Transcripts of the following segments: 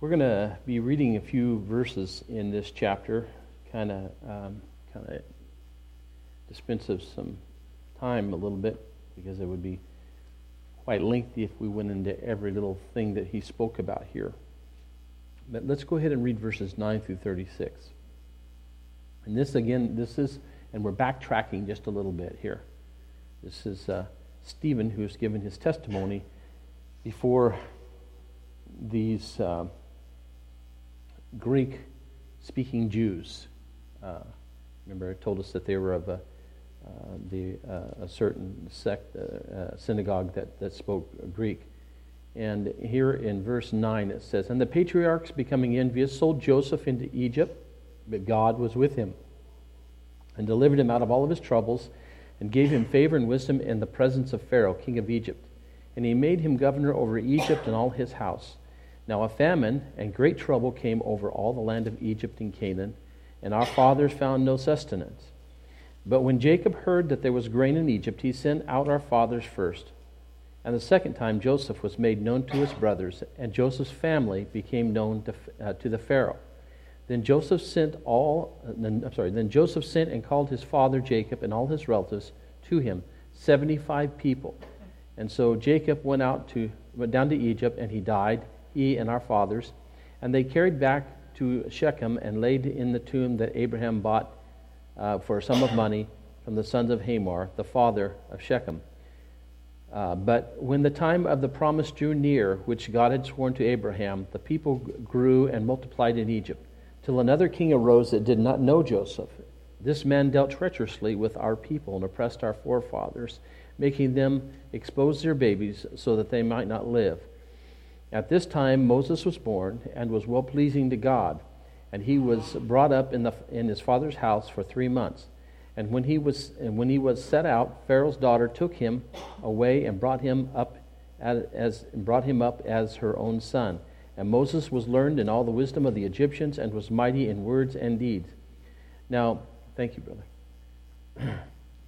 We're going to be reading a few verses in this chapter, kind of dispense of some time a little bit, because it would be quite lengthy if we went into every little thing that he spoke about here. But let's go ahead and read verses 9 through 36. And and we're backtracking just a little bit here. This is Stephen, who's given his testimony before these Greek-speaking Jews. Remember, I told us that they were of a certain sect, synagogue that spoke Greek. And here in verse 9 it says, "And the patriarchs, becoming envious, sold Joseph into Egypt, but God was with him, and delivered him out of all of his troubles, and gave him favor and wisdom in the presence of Pharaoh, king of Egypt. And he made him governor over Egypt and all his house. Now a famine and great trouble came over all the land of Egypt and Canaan, and our fathers found no sustenance. But when Jacob heard that there was grain in Egypt, he sent out our fathers first. And the second time Joseph was made known to his brothers, and Joseph's family became known to the Pharaoh. Then Joseph sent and called his father Jacob and all his relatives to him, 75 people. And so Jacob went down to Egypt, and he died, he and our fathers. And they carried back to Shechem and laid in the tomb that Abraham bought for a sum of money from the sons of Hamor, the father of Shechem. But when the time of the promise drew near, which God had sworn to Abraham, the people grew and multiplied in Egypt, till another king arose that did not know Joseph. This man dealt treacherously with our people and oppressed our forefathers, making them expose their babies so that they might not live. At this time Moses was born and was well-pleasing to God, and he was brought up in his father's house for 3 months. And when he was set out, Pharaoh's daughter took him away and brought him up as her own son. And Moses was learned in all the wisdom of the Egyptians and was mighty in words and deeds." Now, thank you, brother.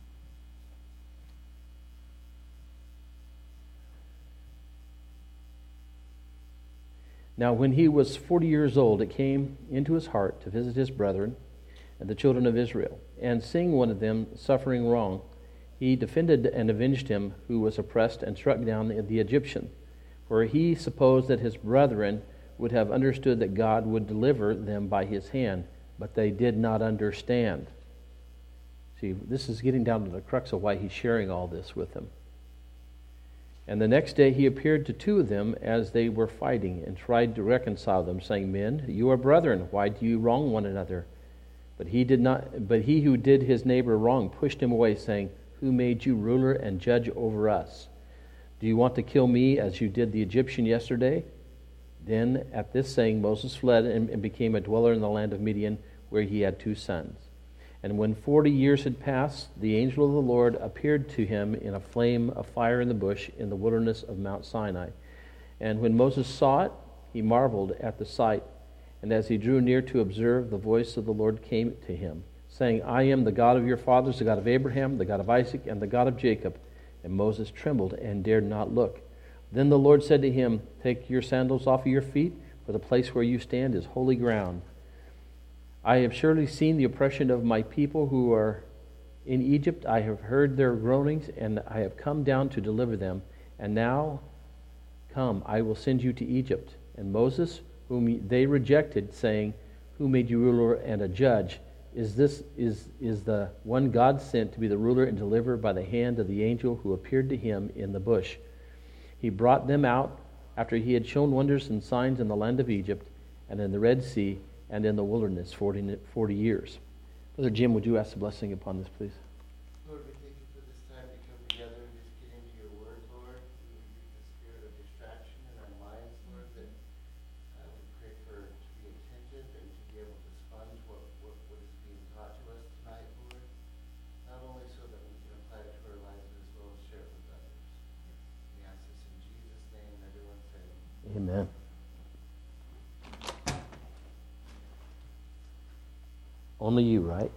Now, when he was 40 years old, it came into his heart to visit his brethren and the children of Israel. And seeing one of them suffering wrong, he defended and avenged him who was oppressed and struck down the Egyptian. For he supposed that his brethren would have understood that God would deliver them by his hand, but they did not understand. See, this is getting down to the crux of why he's sharing all this with them. And the next day he appeared to 2 of them as they were fighting, and tried to reconcile them, saying, "Men, you are brethren. Why do you wrong one another?" But he who did his neighbor wrong pushed him away, saying, "Who made you ruler and judge over us? Do you want to kill me as you did the Egyptian yesterday?" Then at this saying Moses fled and became a dweller in the land of Midian, where he had 2 sons. And when 40 years had passed, the angel of the Lord appeared to him in a flame of fire in the bush in the wilderness of Mount Sinai. And when Moses saw it, he marveled at the sight. And as he drew near to observe, the voice of the Lord came to him, saying, "I am the God of your fathers, the God of Abraham, the God of Isaac, and the God of Jacob." And Moses trembled and dared not look. Then the Lord said to him, "Take your sandals off of your feet, for the place where you stand is holy ground. I have surely seen the oppression of my people who are in Egypt. I have heard their groanings, and I have come down to deliver them. And now, come, I will send you to Egypt." And Moses, whom they rejected, saying, "Who made you ruler and a judge? Is the one God sent to be the ruler and deliverer by the hand of the angel who appeared to him in the bush?" He brought them out after he had shown wonders and signs in the land of Egypt and in the Red Sea and in the wilderness 40 years. Brother Jim, would you ask a blessing upon this, please? Lord, we thank you for this time to come together and just get into your word, Lord. We rebuke the spirit of distraction in our minds, Lord, that we pray for to be attentive and to be able to sponge what is being taught to us tonight, Lord. Not only so that we can apply it to our lives, but as well as share it with others. We ask this in Jesus' name, and everyone say, Amen. Only you, right?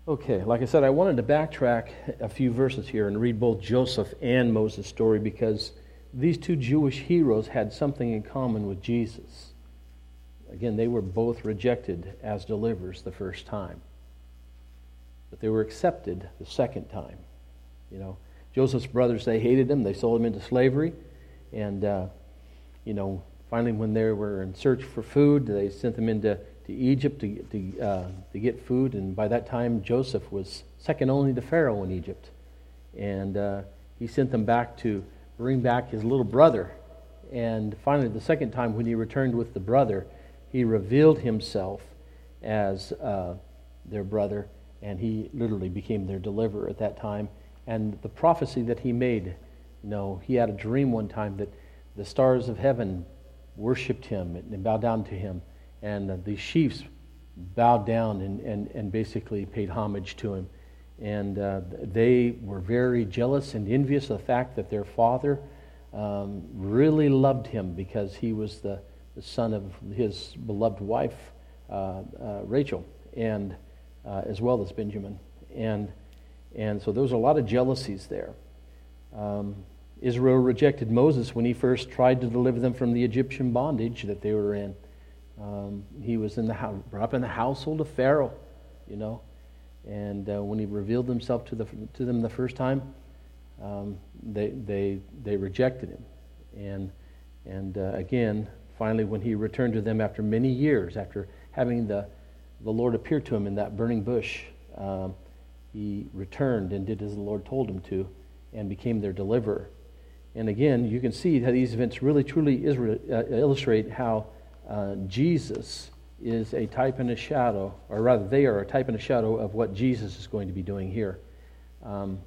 Okay, like I said, I wanted to backtrack a few verses here and read both Joseph and Moses' story because these two Jewish heroes had something in common with Jesus. Again, they were both rejected as deliverers the first time, but they were accepted the second time. You know, Joseph's brothers, they hated him. They sold him into slavery, and finally, when they were in search for food, they sent them into Egypt to get food, and by that time Joseph was second only to Pharaoh in Egypt, and he sent them back to bring back his little brother. And finally, the second time when he returned with the brother, he revealed himself as their brother, and he literally became their deliverer at that time. And the prophecy that he made, he had a dream one time that the stars of heaven worshipped him and bowed down to him, and the chiefs bowed down and basically paid homage to him. And they were very jealous and envious of the fact that their father really loved him because he was the son of his beloved wife, Rachel, and as well as Benjamin. And so there was a lot of jealousies there. Israel rejected Moses when he first tried to deliver them from the Egyptian bondage that they were in. He was brought up in the household of Pharaoh, and when he revealed himself to them the first time, they rejected him. And again, finally, when he returned to them after many years, after having the Lord appear to him in that burning bush, he returned and did as the Lord told him to, and became their deliverer. And again, you can see how these events really truly illustrate how Jesus is a type and a shadow, or rather they are a type and a shadow of what Jesus is going to be doing here. And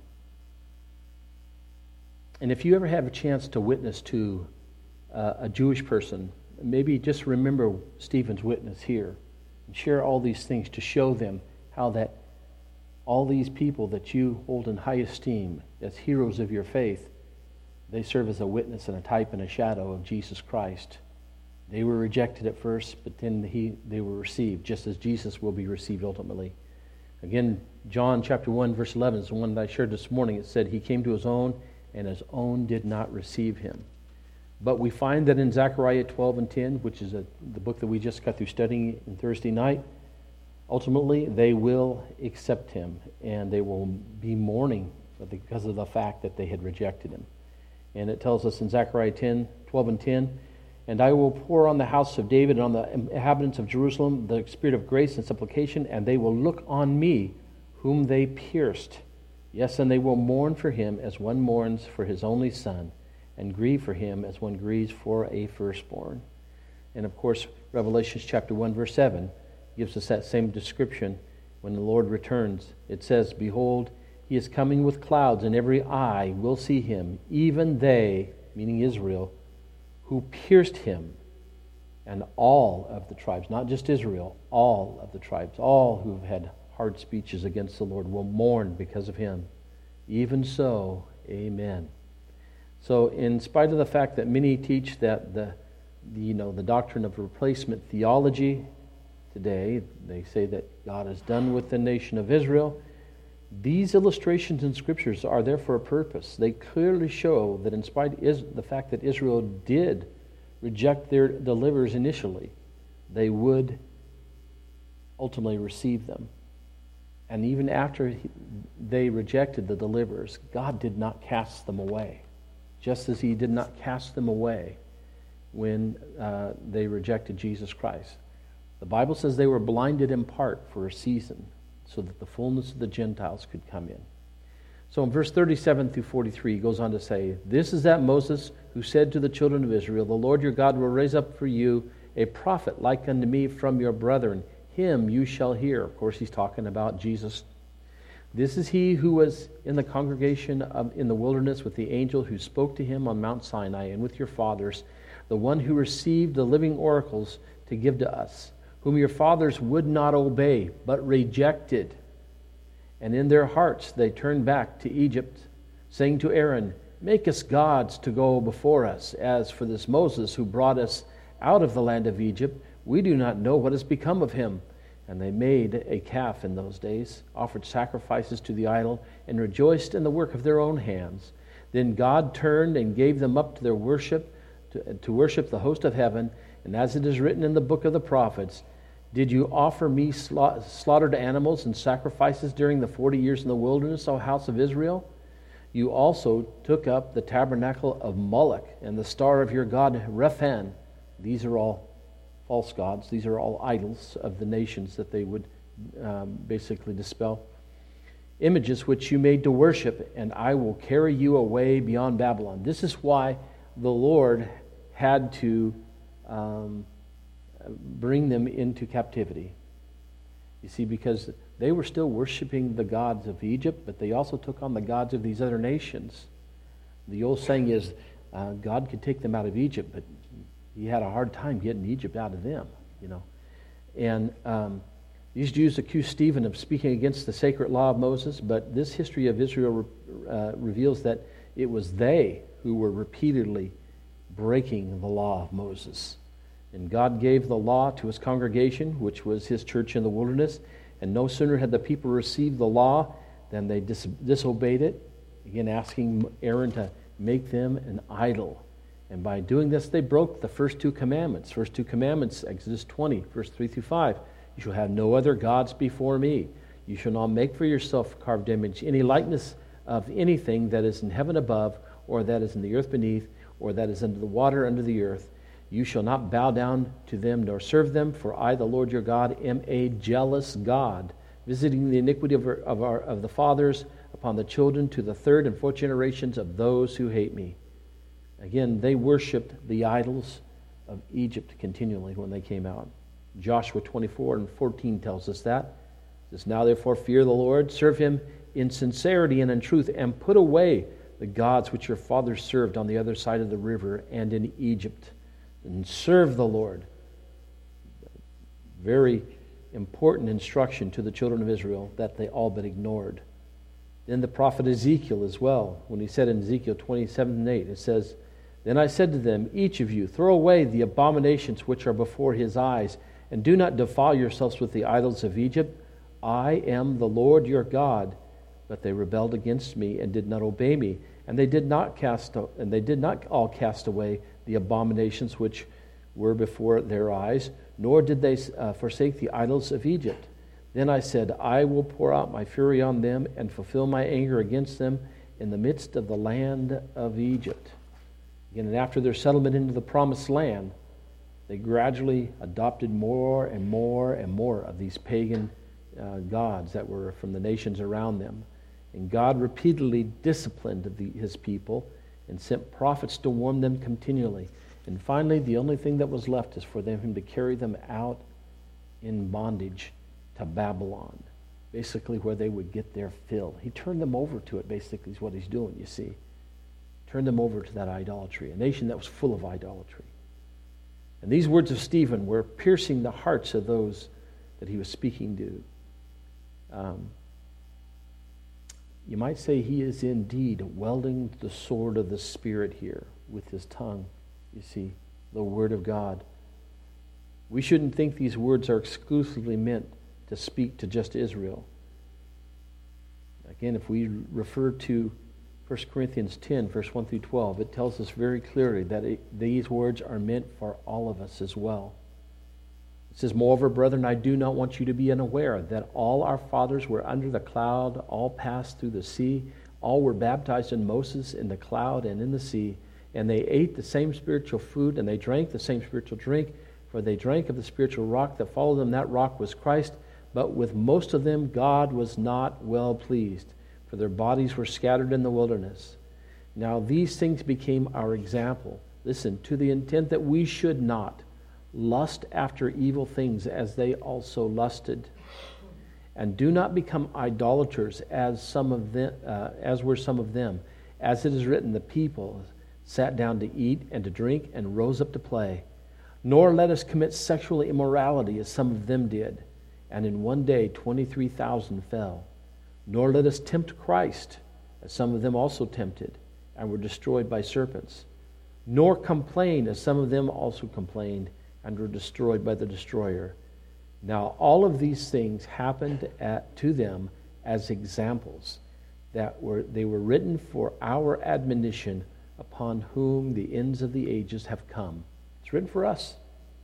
if you ever have a chance to witness to a Jewish person, maybe just remember Stephen's witness here and share all these things to show them how that all these people that you hold in high esteem as heroes of your faith, they serve as a witness and a type and a shadow of Jesus Christ. They were rejected at first, but then they were received, just as Jesus will be received ultimately. Again, John chapter 1, verse 11 is the one that I shared this morning. It said, he came to his own, and his own did not receive him. But we find that in Zechariah 12 and 10, which is the book that we just got through studying on Thursday night, ultimately they will accept him, and they will be mourning because of the fact that they had rejected him. And it tells us in Zechariah 12 and 10, and I will pour on the house of David and on the inhabitants of Jerusalem the spirit of grace and supplication, and they will look on me, whom they pierced. Yes, and they will mourn for him as one mourns for his only son, and grieve for him as one grieves for a firstborn. And of course, Revelation chapter 1, verse 7 gives us that same description when the Lord returns. It says, behold, he is coming with clouds, and every eye will see him, even they, meaning Israel, who pierced him, and all of the tribes, not just Israel, all of the tribes, all who have had hard speeches against the Lord will mourn because of him. Even so, amen. So in spite of the fact that many teach that the doctrine of replacement theology today, they say that God is done with the nation of Israel, these illustrations in Scriptures are there for a purpose. They clearly show that in spite of the fact that Israel did reject their deliverers initially, they would ultimately receive them. And even after they rejected the deliverers, God did not cast them away, just as he did not cast them away when they rejected Jesus Christ. The Bible says they were blinded in part for a season, so that the fullness of the Gentiles could come in. So in verse 37 through 43, he goes on to say, this is that Moses who said to the children of Israel, the Lord your God will raise up for you a prophet like unto me from your brethren. Him you shall hear. Of course, he's talking about Jesus. This is he who was in the congregation in the wilderness with the angel who spoke to him on Mount Sinai, and with your fathers, the one who received the living oracles to give to us, whom your fathers would not obey, but rejected. And in their hearts they turned back to Egypt, saying to Aaron, make us gods to go before us. As for this Moses who brought us out of the land of Egypt, we do not know what has become of him. And they made a calf in those days, offered sacrifices to the idol, and rejoiced in the work of their own hands. Then God turned and gave them up to their worship, to worship the host of heaven. And as it is written in the book of the prophets, did you offer me slaughtered animals and sacrifices during the 40 years in the wilderness, O house of Israel? You also took up the tabernacle of Moloch and the star of your god Rephan. These are all false gods. These are all idols of the nations that they would basically dispel. Images which you made to worship, and I will carry you away beyond Babylon. This is why the Lord had to bring them into captivity. You see, because they were still worshiping the gods of Egypt, but they also took on the gods of these other nations. The old saying is, God could take them out of Egypt, but he had a hard time getting Egypt out of them, you know. And these Jews accused Stephen of speaking against the sacred law of Moses, but this history of Israel reveals that it was they who were repeatedly breaking the law of Moses. And God gave the law to his congregation, which was his church in the wilderness, and no sooner had the people received the law than they disobeyed it, again asking Aaron to make them an idol. And by doing this, they broke the first two commandments. First two commandments, Exodus 20, verse 3 through 5. You shall have no other gods before me. You shall not make for yourself a carved image, any likeness of anything that is in heaven above, or that is in the earth beneath, or that is under the water under the earth. You shall not bow down to them nor serve them, for I, the Lord your God, am a jealous God, visiting the iniquity of the fathers upon the children to the third and fourth generations of those who hate me. Again, they worshipped the idols of Egypt continually when they came out. Joshua 24 and 14 tells us that. It says, now therefore fear the Lord, serve him in sincerity and in truth, and put away the gods which your fathers served on the other side of the river and in Egypt, and serve the Lord. Very important instruction to the children of Israel that they all but ignored. Then the prophet Ezekiel as well, when he said in Ezekiel 27 and 8, it says, then I said to them, each of you, throw away the abominations which are before his eyes, and do not defile yourselves with the idols of Egypt. I am the Lord your God. But they rebelled against me and did not obey me, and they did not all cast away the abominations which were before their eyes, nor did they forsake the idols of Egypt. Then I said, I will pour out my fury on them and fulfill my anger against them in the midst of the land of Egypt. Again, and after their settlement into the promised land, they gradually adopted more and more and more of these pagan gods that were from the nations around them. And God repeatedly disciplined his people and sent prophets to warn them continually. And finally, the only thing that was left is for him to carry them out in bondage to Babylon, basically where they would get their fill. He turned them over to it, basically, is what he's doing, you see. Turned them over to that idolatry, a nation that was full of idolatry. And these words of Stephen were piercing the hearts of those that he was speaking to. You might say he is indeed welding the sword of the Spirit here with his tongue, you see, the Word of God. We shouldn't think these words are exclusively meant to speak to just Israel. Again, if we refer to 1 Corinthians 10, verse 1 through 12, it tells us very clearly that these words are meant for all of us as well. It says, moreover, brethren, I do not want you to be unaware that all our fathers were under the cloud, all passed through the sea, all were baptized in Moses in the cloud and in the sea, and they ate the same spiritual food, and they drank the same spiritual drink, for they drank of the spiritual rock that followed them. That rock was Christ. But with most of them God was not well pleased, for their bodies were scattered in the wilderness. Now these things became our example. Listen, to the intent that we should not lust after evil things as they also lusted. And do not become idolaters as were some of them. As it is written, the people sat down to eat and to drink and rose up to play. Nor let us commit sexual immorality as some of them did. And in one day 23,000 fell. Nor let us tempt Christ, as some of them also tempted, and were destroyed by serpents. Nor complain, as some of them also complained, and were destroyed by the destroyer. Now, all of these things happened to them as examples they were written for our admonition, upon whom the ends of the ages have come. It's written for us.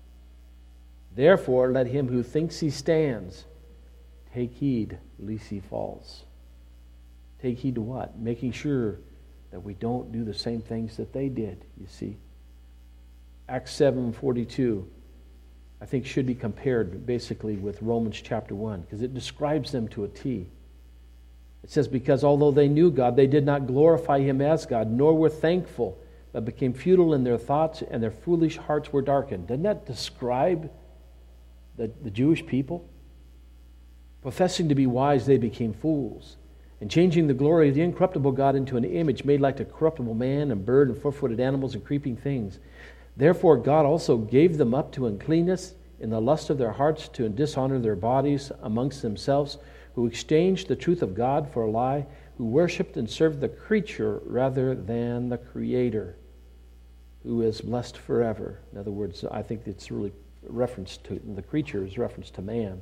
Therefore, let him who thinks he stands take heed lest he falls. Take heed to what? Making sure that we don't do the same things that they did, you see. Acts 7:42, I think, should be compared basically with Romans chapter 1, because it describes them to a T. It says, because although they knew God, they did not glorify him as God, nor were thankful, but became futile in their thoughts, and their foolish hearts were darkened. Doesn't that describe the Jewish people? Professing to be wise, they became fools, and changing the glory of the incorruptible God into an image made like a corruptible man and bird and four-footed animals and creeping things. Therefore God also gave them up to uncleanness in the lust of their hearts, to dishonor their bodies amongst themselves, who exchanged the truth of God for a lie, who worshipped and served the creature rather than the Creator, who is blessed forever. In other words, I think it's really reference to the creature is reference to man.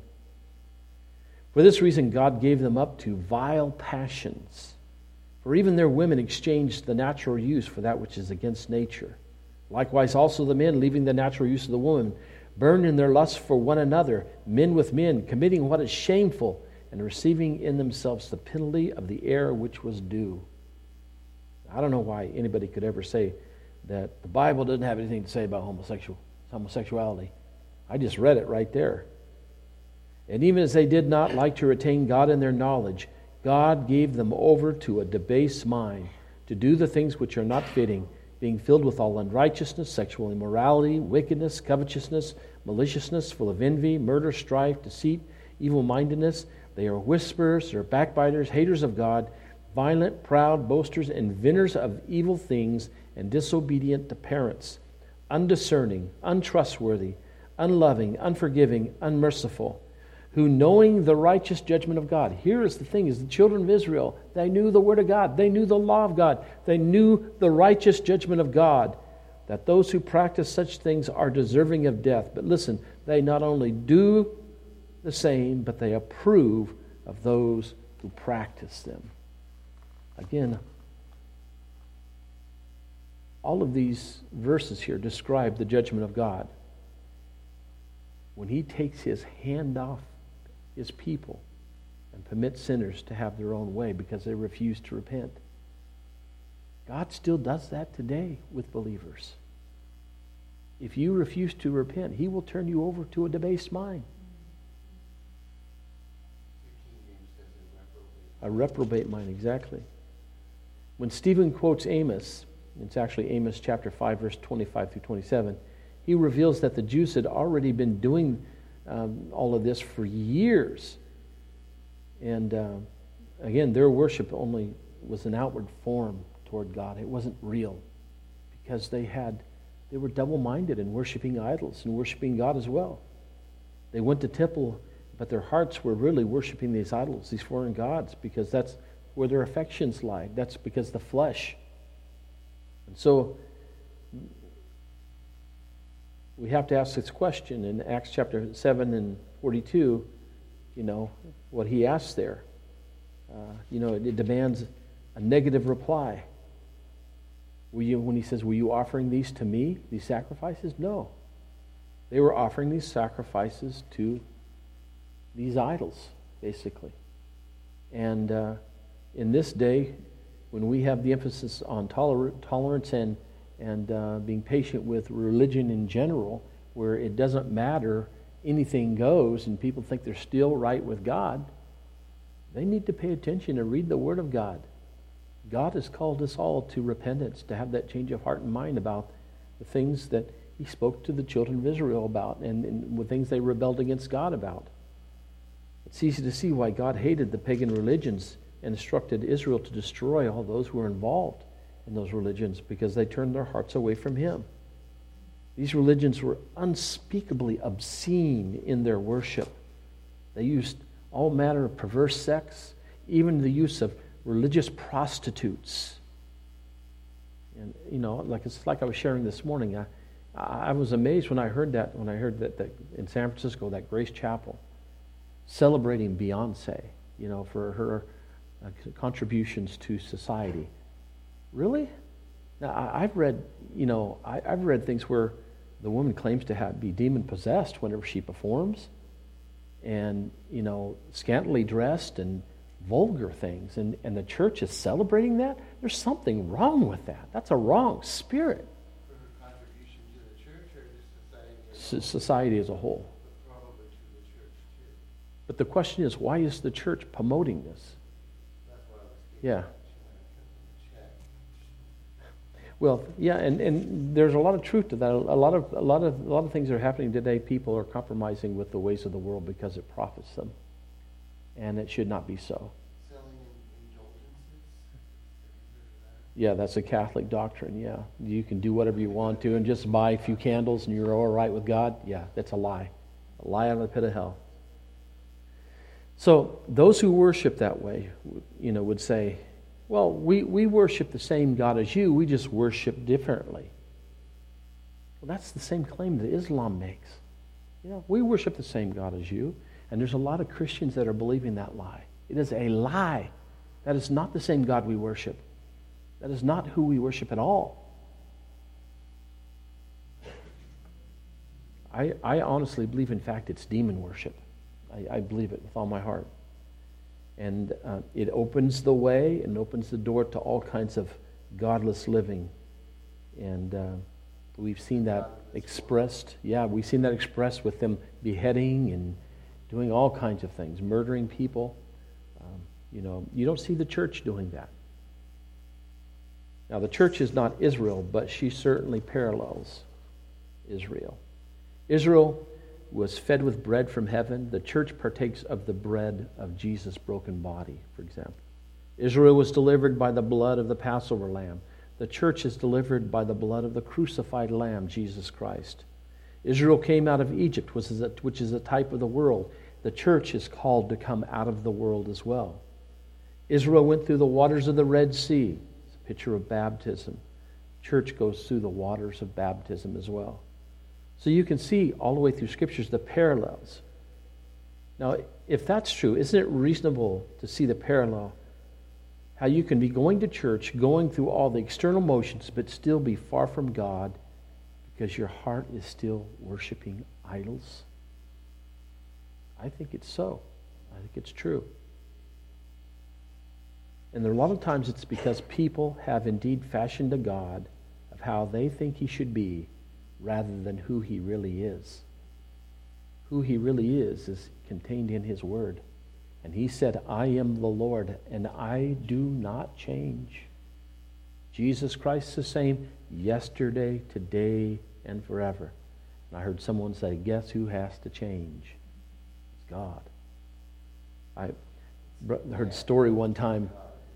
For this reason God gave them up to vile passions, for even their women exchanged the natural use for that which is against nature. Likewise also the men, leaving the natural use of the woman, burned in their lust for one another, men with men, committing what is shameful, and receiving in themselves the penalty of the error which was due. I don't know why anybody could ever say that the Bible doesn't have anything to say about homosexuality. I just read it right there. And even as they did not like to retain God in their knowledge, God gave them over to a debased mind, to do the things which are not fitting, being filled with all unrighteousness, sexual immorality, wickedness, covetousness, maliciousness, full of envy, murder, strife, deceit, evil-mindedness. They are whisperers, they are backbiters, haters of God, violent, proud, boasters, inventors of evil things, and disobedient to parents, undiscerning, untrustworthy, unloving, unforgiving, unmerciful, who knowing the righteous judgment of God. Here is the thing, is the children of Israel, they knew the Word of God, they knew the law of God, they knew the righteous judgment of God, that those who practice such things are deserving of death. But listen, they not only do the same, but they approve of those who practice them. Again, all of these verses here describe the judgment of God. When he takes his hand off his people and permits sinners to have their own way because they refuse to repent. God still does that today with believers. If you refuse to repent, he will turn you over to a debased mind. A reprobate mind, exactly. When Stephen quotes Amos, it's actually Amos chapter 5, verse 25 through 27, he reveals that the Jews had already been doing all of this for years. And again, their worship only was an outward form toward God. It wasn't real, because they were double-minded in worshiping idols and worshiping God as well. They went to temple, but their hearts were really worshiping these idols, these foreign gods, because that's where their affections lie. That's because the flesh. And so we have to ask this question in Acts chapter 7 and 42, what he asks there. It demands a negative reply. When he says, were you offering these to me, these sacrifices? No. They were offering these sacrifices to these idols, basically. And in this day, when we have the emphasis on tolerance and being patient with religion in general, where it doesn't matter, anything goes, and people think they're still right with God, they need to pay attention and read the Word of God. God has called us all to repentance, to have that change of heart and mind about the things that he spoke to the children of Israel about and the things they rebelled against God about. It's easy to see why God hated the pagan religions and instructed Israel to destroy all those who were involved in those religions, because they turned their hearts away from him. These religions were unspeakably obscene in their worship. They used all manner of perverse sex, even the use of religious prostitutes. And it's like I was sharing this morning. I was amazed when I heard that that in San Francisco, that Grace Chapel, celebrating Beyonce, for her contributions to society. Really? Now, I've read things where the woman claims to be demon possessed whenever she performs, and scantily dressed and vulgar things, and the church is celebrating that. There's something wrong with that. That's a wrong spirit. For her contribution to the church or just Society as a whole. But probably to the church too. But the question is, why is the church promoting this? That's why I was Yeah. check. Well, yeah, and there's a lot of truth to that. A lot of things that are happening today. People are compromising with the ways of the world because it profits them, and it should not be so. Selling indulgences. Yeah, that's a Catholic doctrine. Yeah, you can do whatever you want to and just buy a few candles and you're all right with God. Yeah, that's a lie out of the pit of hell. So those who worship that way, would say, well, we worship the same God as you, we just worship differently. Well, that's the same claim that Islam makes. We worship the same God as you, and there's a lot of Christians that are believing that lie. It is a lie. That is not the same God we worship. That is not who we worship at all. I honestly believe, in fact, it's demon worship. I believe it with all my heart. And it opens the way and opens the door to all kinds of godless living. And we've seen that expressed. Yeah, we've seen that expressed with them beheading and doing all kinds of things, murdering people. You don't see the church doing that. Now, the church is not Israel, but she certainly parallels Israel. Israel was fed with bread from heaven. The church partakes of the bread of Jesus' broken body, for example. Israel was delivered by the blood of the Passover lamb. The church is delivered by the blood of the crucified lamb, Jesus Christ. Israel came out of Egypt, which is a type of the world. The church is called to come out of the world as well. Israel went through the waters of the Red Sea. It's a picture of baptism. Church goes through the waters of baptism as well. So you can see all the way through Scriptures the parallels. Now, if that's true, isn't it reasonable to see the parallel? How you can be going to church, going through all the external motions, but still be far from God because your heart is still worshiping idols? I think it's so. I think it's true. And a lot of times it's because people have indeed fashioned a God of how they think he should be, rather than who he really is. Who he really is contained in his word. And he said, I am the Lord, and I do not change. Jesus Christ is the same yesterday, today, and forever. And I heard someone say, guess who has to change? It's God. I heard a story one time.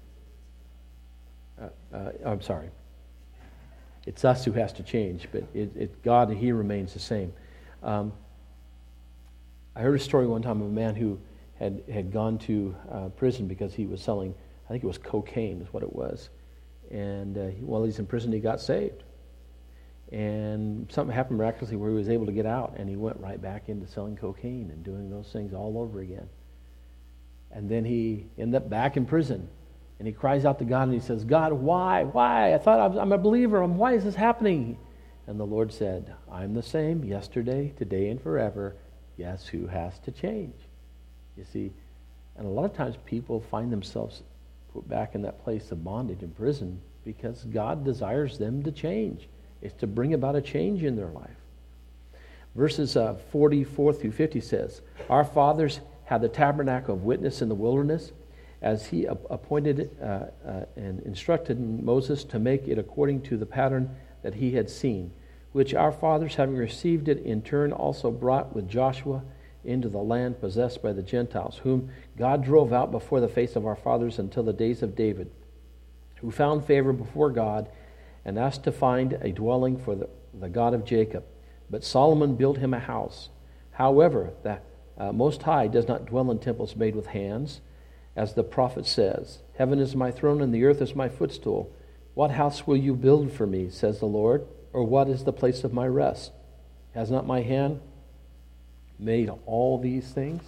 I'm sorry. It's us who has to change, but God, he remains the same. I heard a story one time of a man who had gone to prison because he was selling, I think it was cocaine is what it was. And while he's in prison, he got saved. And something happened miraculously where he was able to get out, and he went right back into selling cocaine and doing those things all over again. And then he ended up back in prison. And he cries out to God and he says, God, why? Why? I thought I'm a believer. Why is this happening? And the Lord said, I'm the same yesterday, today, and forever. Guess who has to change? You see, and a lot of times people find themselves put back in that place of bondage in prison because God desires them to change. It's to bring about a change in their life. Verses 44 through 50 says, Our fathers had the tabernacle of witness in the wilderness, as he appointed and instructed Moses to make it according to the pattern that he had seen, which our fathers, having received it in turn, also brought with Joshua into the land possessed by the Gentiles, whom God drove out before the face of our fathers until the days of David, who found favor before God and asked to find a dwelling for the God of Jacob. But Solomon built him a house. However, the Most High does not dwell in temples made with hands, as the prophet says, Heaven is my throne and the earth is my footstool. What house will you build for me, says the Lord? Or what is the place of my rest? Has not my hand made all these things?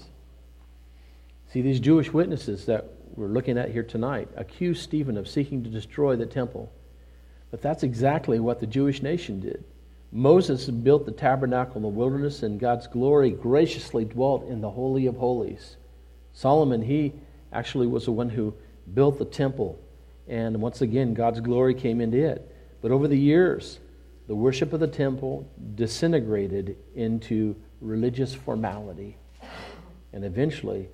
See, these Jewish witnesses that we're looking at here tonight accuse Stephen of seeking to destroy the temple. But that's exactly what the Jewish nation did. Moses built the tabernacle in the wilderness, and God's glory graciously dwelt in the Holy of Holies. Solomon, he actually was the one who built the temple. And once again, God's glory came into it. But over the years, the worship of the temple disintegrated into religious formality. And eventually,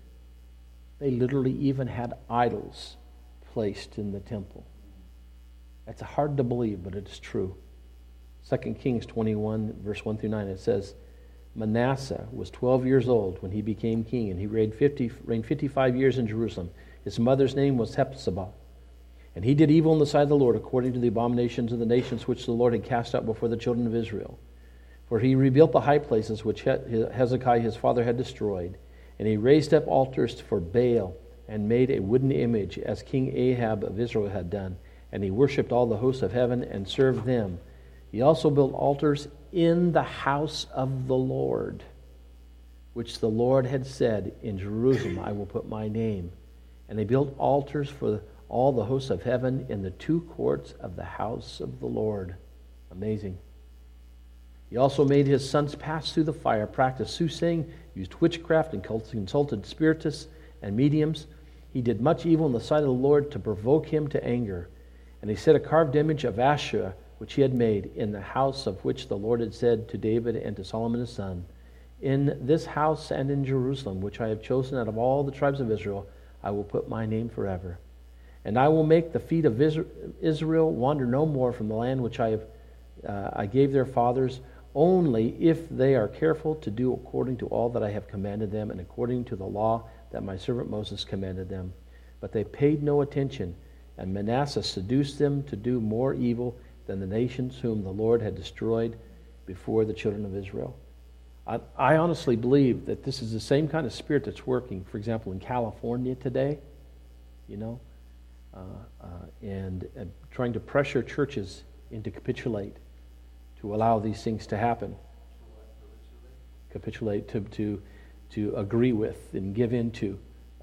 they literally even had idols placed in the temple. That's hard to believe, but it's true. 2 Kings 21, verse 1 through 9, it says, Manasseh was 12 years old when he became king, and he reigned 55 years in Jerusalem. His mother's name was Hephzibah. And he did evil in the sight of the Lord, according to the abominations of the nations which the Lord had cast out before the children of Israel. For he rebuilt the high places which Hezekiah his father had destroyed, and he raised up altars for Baal, and made a wooden image, as King Ahab of Israel had done. And he worshipped all the hosts of heaven, and served them. He also built altars in the house of the Lord, which the Lord had said, in Jerusalem I will put my name. And they built altars for all the hosts of heaven in the two courts of the house of the Lord. Amazing. He also made his sons pass through the fire, practiced soothsaying, used witchcraft, and consulted spiritists and mediums. He did much evil in the sight of the Lord to provoke him to anger. And he set a carved image of Asherah, which he had made, in the house of which the Lord had said to David and to Solomon his son, in this house and in Jerusalem, which I have chosen out of all the tribes of Israel, I will put my name forever. And I will make the feet of Israel wander no more from the land which I gave their fathers, only if they are careful to do according to all that I have commanded them, and according to the law that my servant Moses commanded them. But they paid no attention, and Manasseh seduced them to do more evil than the nations whom the Lord had destroyed before the children of Israel. I honestly believe that this is the same kind of spirit that's working, for example, in California today, and trying to pressure churches into capitulate, to allow these things to happen. Capitulate, to agree with and give into,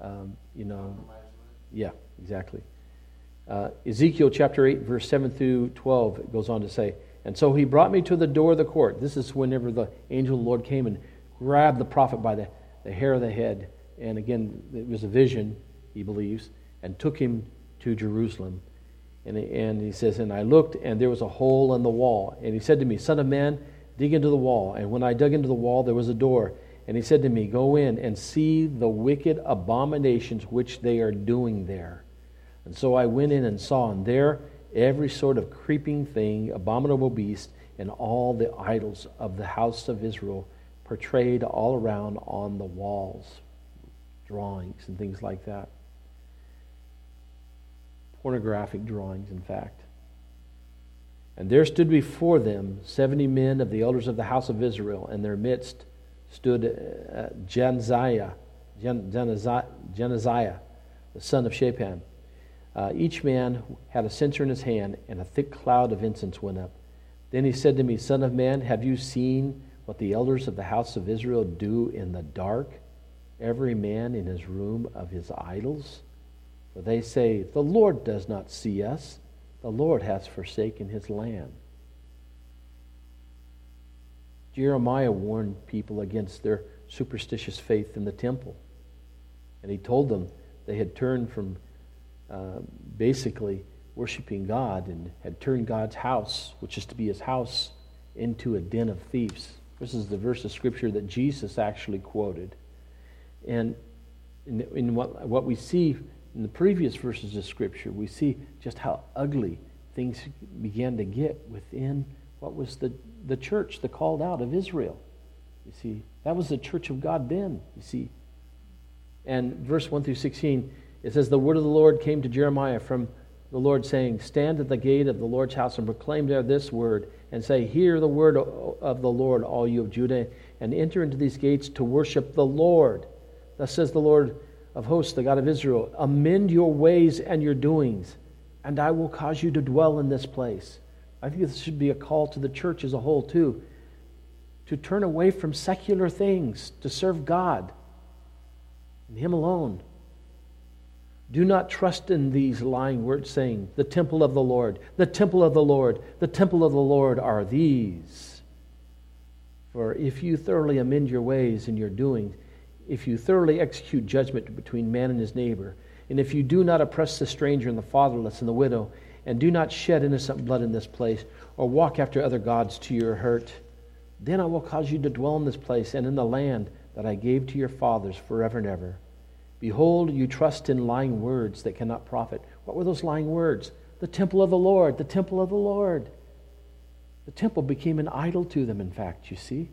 Yeah, exactly. Ezekiel chapter 8, verse 7 through 12, it goes on to say, and so he brought me to the door of the court. This is whenever the angel of the Lord came and grabbed the prophet by the hair of the head. And again, it was a vision, he believes, and took him to Jerusalem. And he says, and I looked, and there was a hole in the wall. And he said to me, Son of man, dig into the wall. And when I dug into the wall, there was a door. And he said to me, go in and see the wicked abominations which they are doing there. And so I went in and saw, and there every sort of creeping thing, abominable beast, and all the idols of the house of Israel portrayed all around on the walls, drawings and things like that. Pornographic drawings, in fact. And there stood before them 70 men of the elders of the house of Israel, and in their midst stood Genaziah, the son of Shaphan. Each man had a censer in his hand, and a thick cloud of incense went up. Then he said to me, Son of man, have you seen what the elders of the house of Israel do in the dark, every man in his room of his idols? For they say, the Lord does not see us. The Lord has forsaken his land. Jeremiah warned people against their superstitious faith in the temple. And he told them they had turned from basically worshiping God and had turned God's house, which is to be his house, into a den of thieves. This is the verse of Scripture that Jesus actually quoted. And in what we see in the previous verses of Scripture, we see just how ugly things began to get within what was the church, the called out of Israel. You see, that was the church of God then, you see. And verse 1 through 16, it says, the word of the Lord came to Jeremiah from the Lord, saying, stand at the gate of the Lord's house and proclaim there this word, and say, hear the word of the Lord, all you of Judah, and enter into these gates to worship the Lord. Thus says the Lord of hosts, the God of Israel, amend your ways and your doings, and I will cause you to dwell in this place. I think this should be a call to the church as a whole too, to turn away from secular things, to serve God and Him alone. Do not trust in these lying words saying, the temple of the Lord, the temple of the Lord, the temple of the Lord are these. For if you thoroughly amend your ways and your doings, if you thoroughly execute judgment between man and his neighbor, and if you do not oppress the stranger and the fatherless and the widow, and do not shed innocent blood in this place, or walk after other gods to your hurt, then I will cause you to dwell in this place and in the land that I gave to your fathers forever and ever. Behold, you trust in lying words that cannot profit. What were those lying words? The temple of the Lord, the temple of the Lord. The temple became an idol to them, in fact, you see.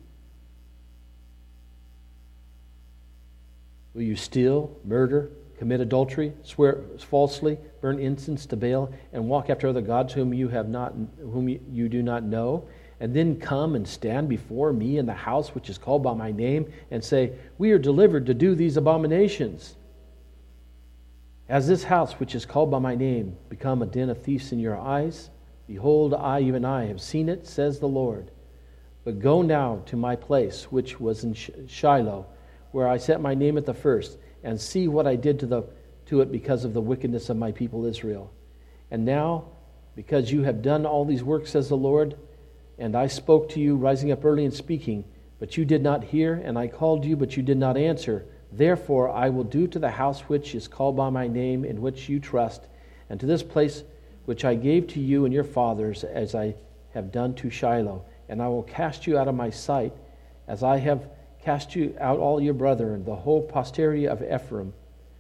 Will you steal, murder, commit adultery, swear falsely, burn incense to Baal, and walk after other gods whom you do not know, and then come and stand before me in the house which is called by my name, and say, we are delivered to do these abominations? Has this house which is called by my name become a den of thieves in your eyes? Behold, even I, have seen it, says the Lord. But go now to my place, which was in Shiloh, where I set my name at the first, and see what I did to it because of the wickedness of my people Israel. And now, because you have done all these works, says the Lord, and I spoke to you, rising up early and speaking, but you did not hear, and I called you, but you did not answer. Therefore I will do to the house which is called by my name, in which you trust, and to this place which I gave to you and your fathers, as I have done to Shiloh. And I will cast you out of my sight, as I have cast you out all your brethren, the whole posterity of Ephraim.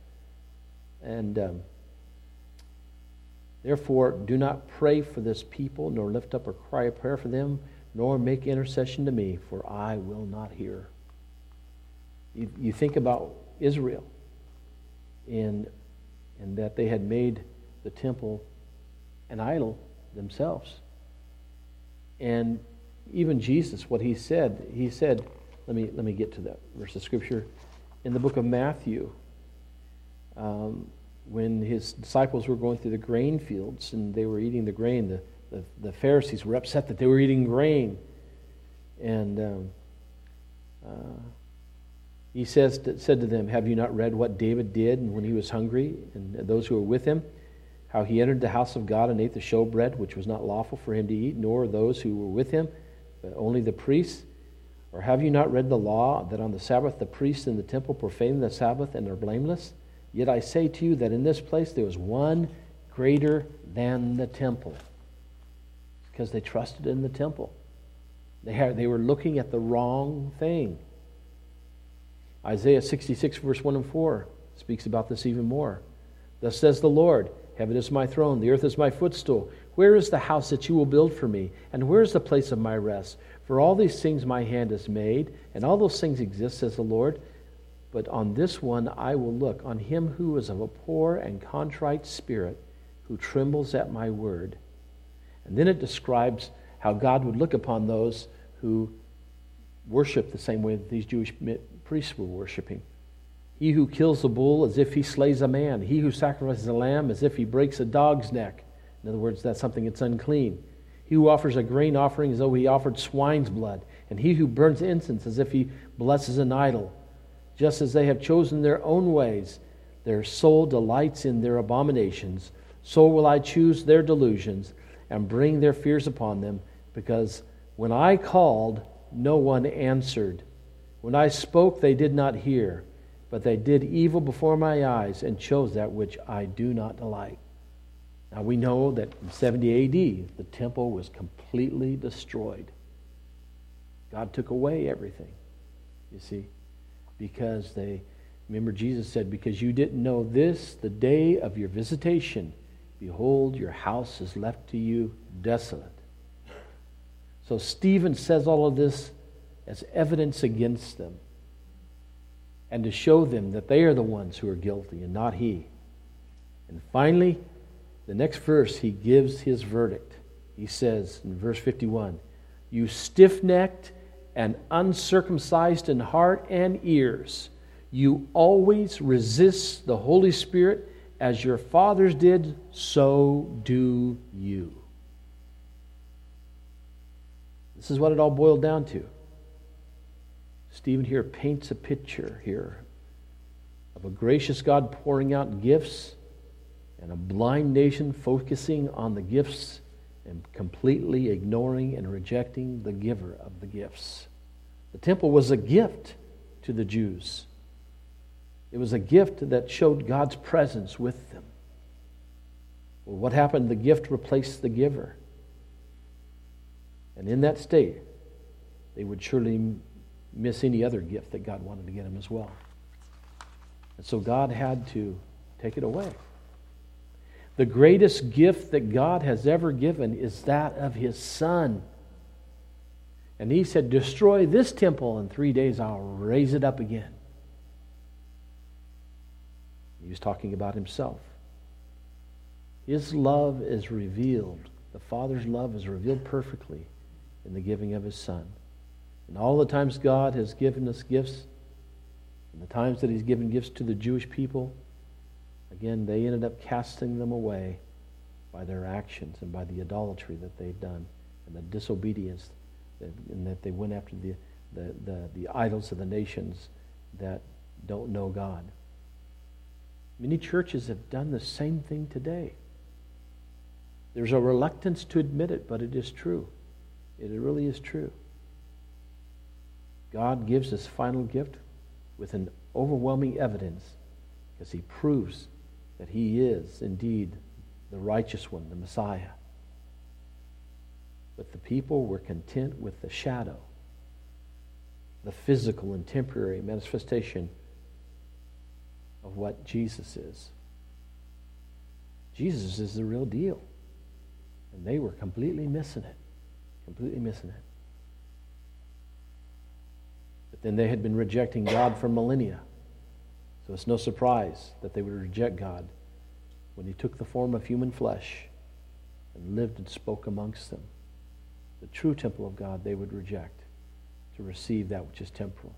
And therefore do not pray for this people, nor lift up a cry of prayer for them, nor make intercession to me, for I will not hear. You think about Israel, and that they had made the temple an idol themselves. And even Jesus, what he said, let me get to that verse of Scripture. In the book of Matthew, when his disciples were going through the grain fields and they were eating the grain, the Pharisees were upset that they were eating grain. And he said to them, have you not read what David did when he was hungry, and those who were with him, how he entered the house of God and ate the showbread, which was not lawful for him to eat, nor those who were with him, but only the priests? Or have you not read the law, that on the Sabbath the priests in the temple profane the Sabbath and are blameless? Yet I say to you that in this place there was one greater than the temple, because they trusted in the temple. They were looking at the wrong thing. Isaiah 66 verse 1 and 4 speaks about this even more. Thus says the Lord, heaven is my throne, the earth is my footstool. Where is the house that you will build for me? And where is the place of my rest? For all these things my hand has made, and all those things exist, says the Lord. But on this one I will look, on him who is of a poor and contrite spirit, who trembles at my word. And then it describes how God would look upon those who worship the same way that these Jewish priests were worshiping. He who kills a bull as if he slays a man. He who sacrifices a lamb as if he breaks a dog's neck. In other words, that's something that's unclean. He who offers a grain offering as though he offered swine's blood. And he who burns incense as if he blesses an idol. Just as they have chosen their own ways, their soul delights in their abominations, so will I choose their delusions and bring their fears upon them, because when I called, no one answered. When I spoke, they did not hear, but they did evil before my eyes and chose that which I do not delight. Now we know that in 70 AD, the temple was completely destroyed. God took away everything, you see, because remember Jesus said, because you didn't know this, the day of your visitation, behold, your house is left to you desolate. So Stephen says all of this as evidence against them, and to show them that they are the ones who are guilty and not he. And finally, the next verse, he gives his verdict. He says in verse 51, you stiff-necked and uncircumcised in heart and ears, you always resist the Holy Spirit, as your fathers did, so do you. This is what it all boiled down to. Stephen here paints a picture here of a gracious God pouring out gifts and a blind nation focusing on the gifts and completely ignoring and rejecting the giver of the gifts. The temple was a gift to the Jews. It was a gift that showed God's presence with them. Well, what happened? The gift replaced the giver. And in that state, they would surely miss any other gift that God wanted to get them as well. And so God had to take it away. The greatest gift that God has ever given is that of His Son. And He said, destroy this temple, in 3 days I'll raise it up again. He was talking about Himself. His love is revealed. The Father's love is revealed perfectly in the giving of His Son. And all the times God has given us gifts, and the times that He's given gifts to the Jewish people, again, they ended up casting them away by their actions and by the idolatry that they've done and the disobedience, and that they went after the idols of the nations that don't know God. Many churches have done the same thing today. There's a reluctance to admit it, but it is true. It really is true. God gives His final gift with an overwhelming evidence because He proves that He is indeed the righteous one, the Messiah. But the people were content with the shadow, the physical and temporary manifestation of what Jesus is. Jesus is the real deal. And they were completely missing it. Completely missing it. But then they had been rejecting God for millennia. So it's no surprise that they would reject God when He took the form of human flesh and lived and spoke amongst them. The true temple of God they would reject to receive that which is temporal.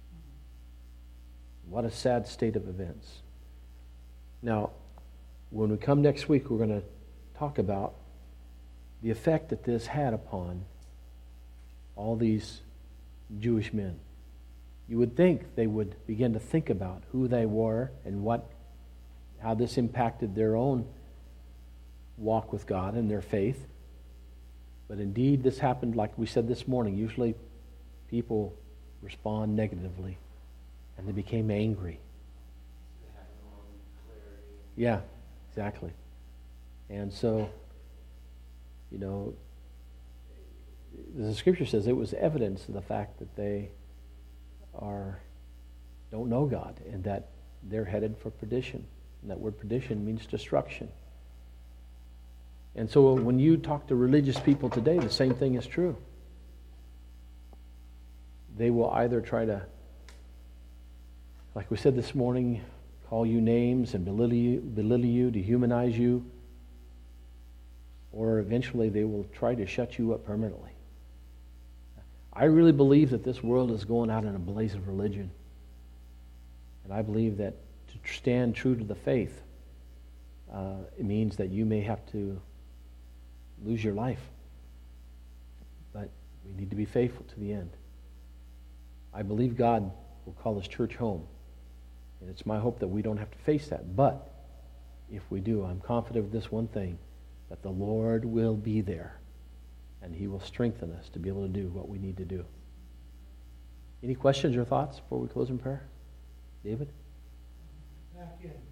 What a sad state of events. Now, when we come next week, we're going to talk about the effect that this had upon all these Jewish men. You would think they would begin to think about who they were and how this impacted their own walk with God and their faith. But indeed, this happened, like we said this morning. Usually people respond negatively, and they became angry. Yeah, exactly. And so, the Scripture says it was evidence of the fact that they don't know God and that they're headed for perdition. And that word perdition means destruction. And so when you talk to religious people today, the same thing is true. They will either try to, like we said this morning, call you names and belittle you, dehumanize you, or eventually they will try to shut you up permanently. I really believe that this world is going out in a blaze of religion. And I believe that to stand true to the faith, it means that you may have to lose your life. But we need to be faithful to the end. I believe God will call His church home. And it's my hope that we don't have to face that. But if we do, I'm confident of this one thing, that the Lord will be there. And He will strengthen us to be able to do what we need to do. Any questions or thoughts before we close in prayer? David? Back in